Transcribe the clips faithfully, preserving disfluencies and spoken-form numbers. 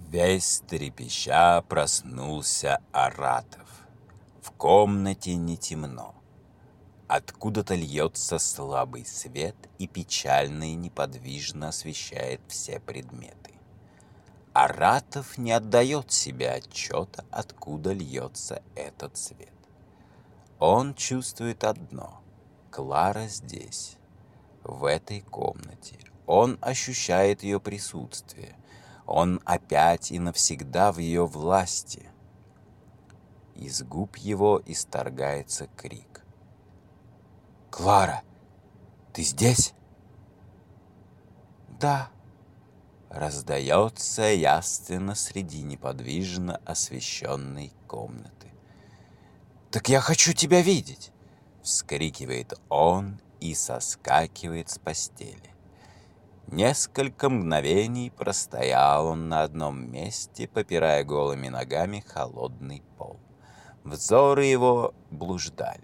Весь трепеща проснулся Аратов. В комнате не темно. Откуда-то льется слабый свет и печально и неподвижно освещает все предметы. Аратов не отдает себе отчета, откуда льется этот свет. Он чувствует одно — Клара здесь, в этой комнате. Он ощущает ее присутствие. Он опять и навсегда в ее власти. Из губ его исторгается крик. «Клара, ты здесь?» «Да», — раздается ясно среди неподвижно освещенной комнаты. «Так я хочу тебя видеть!» — вскрикивает он и соскакивает с постели. Несколько мгновений простоял он на одном месте, попирая голыми ногами холодный пол. Взоры его блуждали.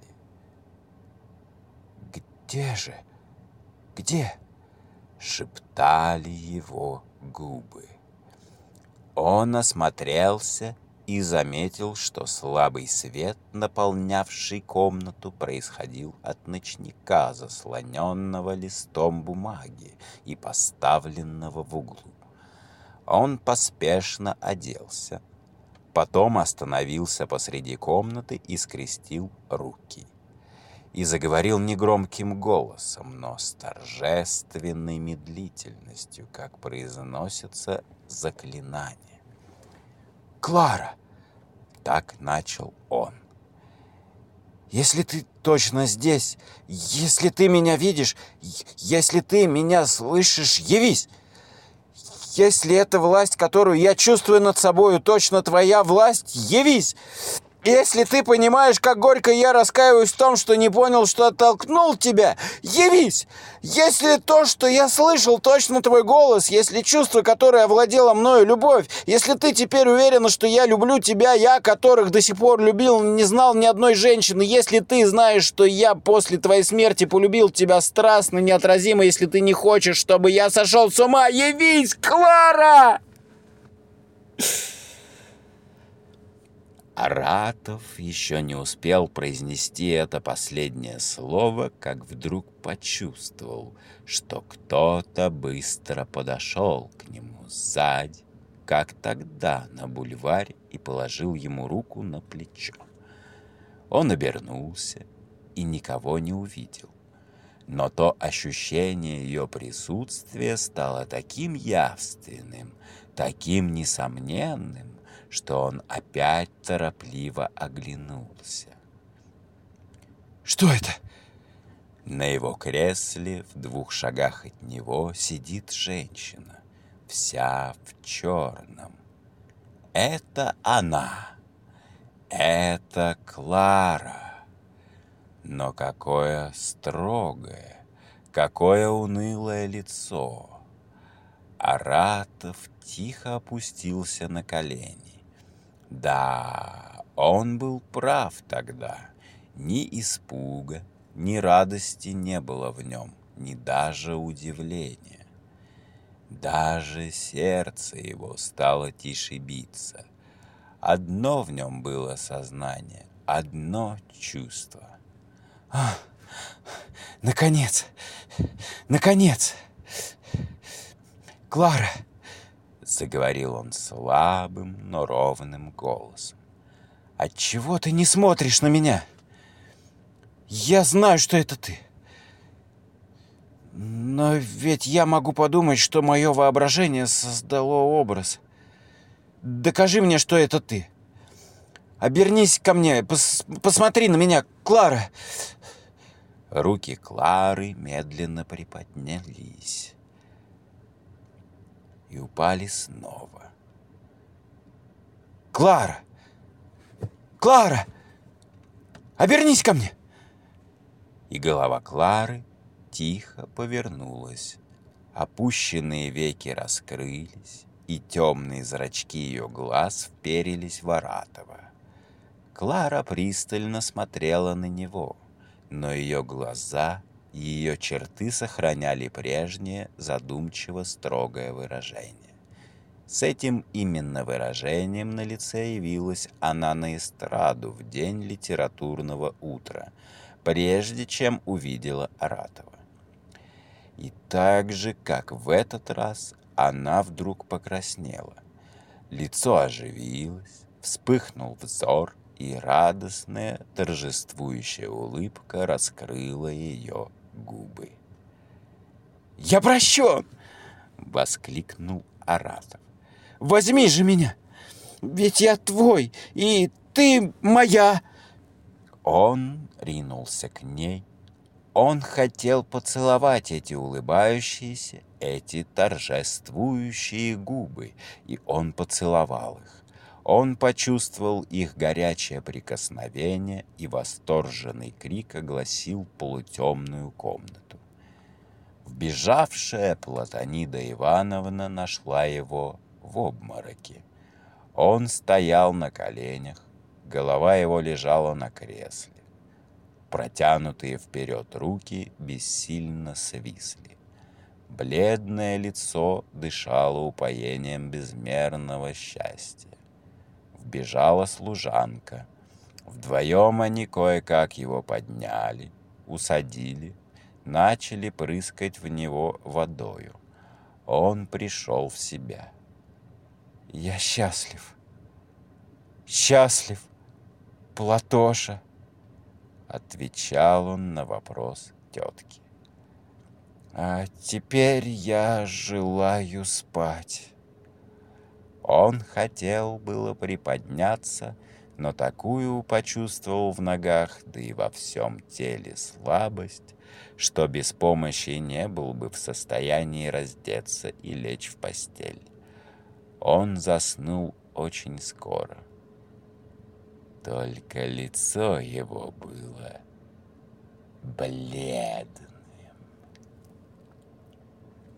«Где же? Где?» — шептали его губы. Он осмотрелся и заметил, что слабый свет, наполнявший комнату, происходил от ночника, заслоненного листом бумаги и поставленного в углу. Он поспешно оделся, потом остановился посреди комнаты и скрестил руки. И заговорил негромким голосом, но с торжественной медлительностью, как произносится заклинание. «Клара!» — так начал он. «Если ты точно здесь, если ты меня видишь, если ты меня слышишь, явись! Если эта власть, которую я чувствую над собою, точно твоя власть, явись! Если ты понимаешь, как горько я раскаиваюсь в том, что не понял, что оттолкнул тебя, явись! Если то, что я слышал, точно твой голос, если чувство, которое овладело мною, любовь, если ты теперь уверена, что я люблю тебя, я, которых до сих пор любил, не знал ни одной женщины, если ты знаешь, что я после твоей смерти полюбил тебя страстно, неотразимо, если ты не хочешь, чтобы я сошел с ума, явись, Клара!» Аратов еще не успел произнести это последнее слово, как вдруг почувствовал, что кто-то быстро подошел к нему сзади, как тогда на бульваре, и положил ему руку на плечо. Он обернулся и никого не увидел. Но то ощущение ее присутствия стало таким явственным, таким несомненным, что он опять торопливо оглянулся. «Что это?» На его кресле в двух шагах от него сидит женщина, вся в черном. Это она, это Клара. Но какое строгое, какое унылое лицо! Аратов тихо опустился на колени. Да, он был прав тогда. Ни испуга, ни радости не было в нем, ни даже удивления. Даже сердце его стало тише биться. Одно в нем было сознание, одно чувство. «Ах, наконец! Наконец! Клара!» — заговорил он слабым, но ровным голосом. «Отчего ты не смотришь на меня? Я знаю, что это ты. Но ведь я могу подумать, что мое воображение создало образ. Докажи мне, что это ты. Обернись ко мне, пос посмотри на меня, Клара!» Руки Клары медленно приподнялись и упали снова. «Клара! Клара! Обернись ко мне!» И голова Клары тихо повернулась. Опущенные веки раскрылись, и темные зрачки ее глаз вперились в Аратова. Клара пристально смотрела на него, но ее глаза, ее черты сохраняли прежнее задумчиво-строгое выражение. С этим именно выражением на лице явилась она на эстраду в день литературного утра, прежде чем увидела Аратова. И так же, как в этот раз, она вдруг покраснела. Лицо оживилось, вспыхнул взор, и радостная, торжествующая улыбка раскрыла ее губы. «Я прощен!» — воскликнул Аратов. «Возьми же меня! Ведь я твой, и ты моя!» Он ринулся к ней. Он хотел поцеловать эти улыбающиеся, эти торжествующие губы, и он поцеловал их. Он почувствовал их горячее прикосновение, и восторженный крик огласил полутемную комнату. Вбежавшая Платонида Ивановна нашла его в обмороке. Он стоял на коленях, голова его лежала на кресле. Протянутые вперед руки бессильно свисли. Бледное лицо дышало упоением безмерного счастья. Вбежала служанка. Вдвоем они кое-как его подняли, усадили, начали прыскать в него водою. Он пришел в себя. «Я счастлив, счастлив, Платоша!» Отвечал он на вопрос тетки. «А теперь я желаю спать». Он хотел было приподняться, но такую почувствовал в ногах, да и во всем теле слабость, что без помощи не был бы в состоянии раздеться и лечь в постель. Он заснул очень скоро. Только лицо его было бледно.